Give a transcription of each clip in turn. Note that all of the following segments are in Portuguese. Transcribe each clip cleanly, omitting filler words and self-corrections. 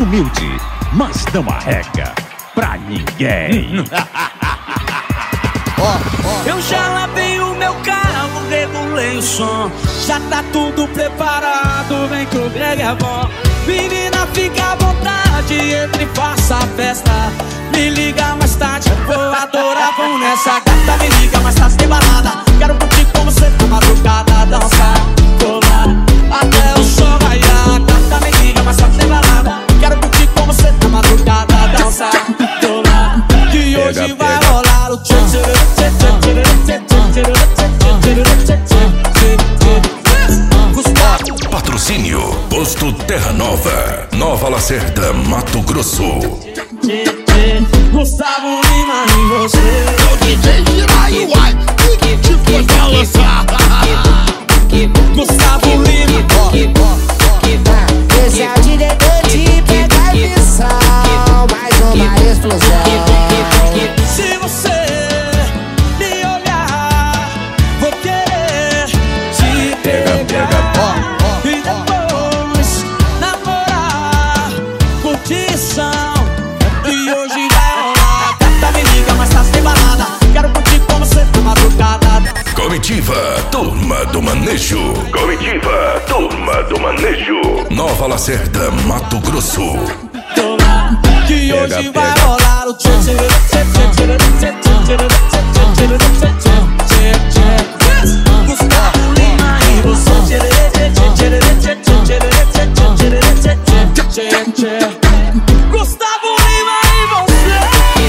humilde, mas não arrega pra ninguém. Eu já lavei o meu carro, regulei o som, já tá tudo preparado, vem que o Greg é bom. Menina, fica à vontade, entre e faça a festa. Me liga mais tarde, vou adorar, vamos nessa. Gata, me liga mais tarde, tem balada. Quero curtir com você na madrugada, dançar, colar, até o sol raiar. Gata, me liga mais tarde, tem balada. Quero curtir com você na madrugada, dançar, colar, que hoje vai rolar o tchê tchê tchê tchê tchê tchê tchê tchê. Patrocínio Posto Terra Nova, Nova Lacerda, Mato Grosso. Gustavo Lima e você. O DJ gira aí, uai. Que foi balançar. Gustavo Lima. Esse é o diretor de pegar missão, mais uma explosão. Se você me olhar, vou querer te pegar. E depois namorar, curtição. E hoje vai rolar. Gata, me liga, mas tá sem balada. Quero curtir com você na madrugada. Comitiva, Turma do Manejo. Comitiva, Turma do Manejo. Nova Lacerda, Mato Grosso. Tô lá, que hoje vai rolar o tchê tchê tchê tchê tchê tchê tchê tchê. Gustavo Lima e você. Tchê tchê tchê tchê tchê tchê tchê. Gustavo Lima e você.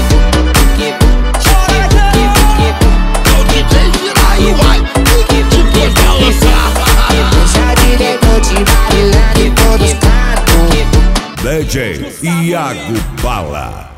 O DJ gira aí, uai. Que foi balançar. Deixa diretor de bailando em todos os cantos. DJ Iago Bala.